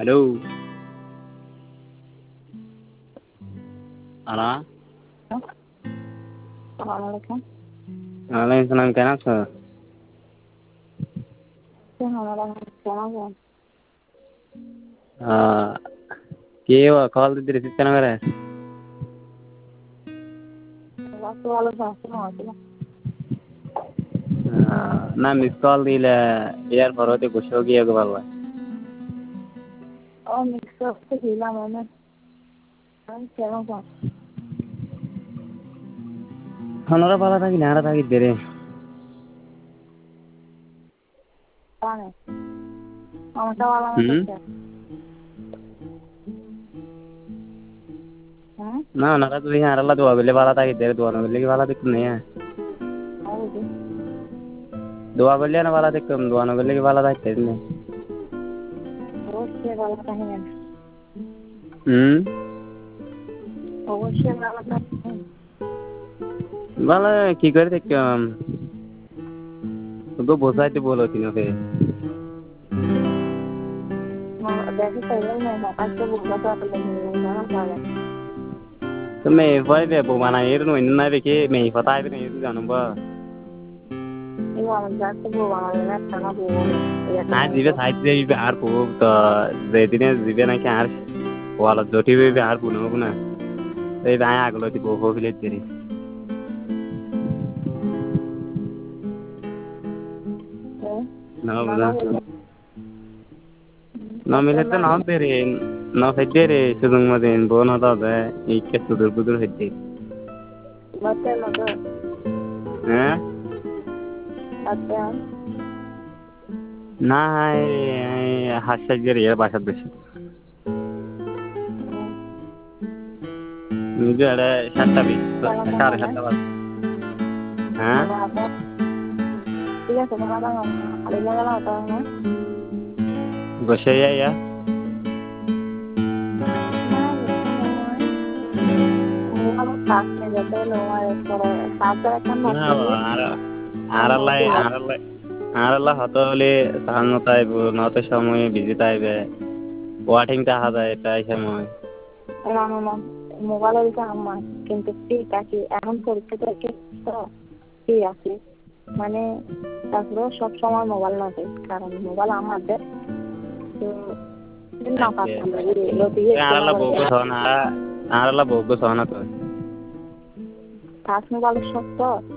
Hello আরা Assalamualaikum. ওয়ালাইকুম আসসালাম কেমন আছো? Assalamualaikum. কে কল দিতে রিসিভ কেন করে? Waktu lalu saya mau aja. না মিস কল দিলে ইয়ার পরতে বসে গিয়ে গো বাবা Oh, mixer itu hilang mana? Kan siapa kan? হনরা পালা থাকি নাড়া থাকি Dere Mana? Kamu tahu alamat হুম siapa? না ওনারা তো দেখি আড়াল্লা দোয়া করলে পালা থাকি দেরে দোয়া না করলে কি পালা দেখতে নেই Tahu deh. দোয়া করলে না পালা দেখতাম দোয়া না করলে কি পালা থাকতে নেই Terus dia kalau tanya, হুম oh dia kalau tanya, ভালো কি করে দেখতাম তোকে বোঝাইতে বলো তিনকে mau dari saya mau kasih buka satu lagi mana salah? তো মেয়ে ভয় বে বউ বানা এর নই না দেখে মেয়ে ফতাই বে নেই জানো বা Ini mau jadi buka mana karena buka ya আর kan জিবে itu. সাইড দিয়ে আর খুব তো যেদিনে জিবে নাকি আর ওয়ালা জটি বে আর বুনো না এই ভাই আগলো দিব হবিলে দেরি না বুঝা Mana boleh? না মিলে তো নাও দেরি না ফেদেরে সুদুং মদিন বোন হতা দে এই কে সুদুর বুদুর হইতে Betul betul. হ্যাঁ Betul. না হাসা গিয়ে বাসা বেশি নিজে আরে 7:20 Kalau সাড়ে mana? 7টা বাজে হ্যাঁ Berapa? Iya sekarang ada yang kalau tanya. বসে ইয়া Kalau tasnya jadi lumayan sore, tasnya kan না masih আর আর anu আল্লাহ tua. আর আল্লাহ আর আল্লাহ হত হলে সাহান মতো আইব নত সময় বিজি আইবে ওয়াটিং দেখা যায় এটাই সময় Memang mobile bisa aman, কিন্তু ঠিক আছে এখন পরীক্ষা থেকে তো ঠিক আছে মানে তারপরে সব সময় মোবাইল না দেয় কারণ মোবাইল আমাদের তো না পারতাম না এগুলো দিয়ে আর আল্লাহ বউকে সহনা আর আল্লাহ বউকে সহনা তো টাচ মোবাইলের সব তো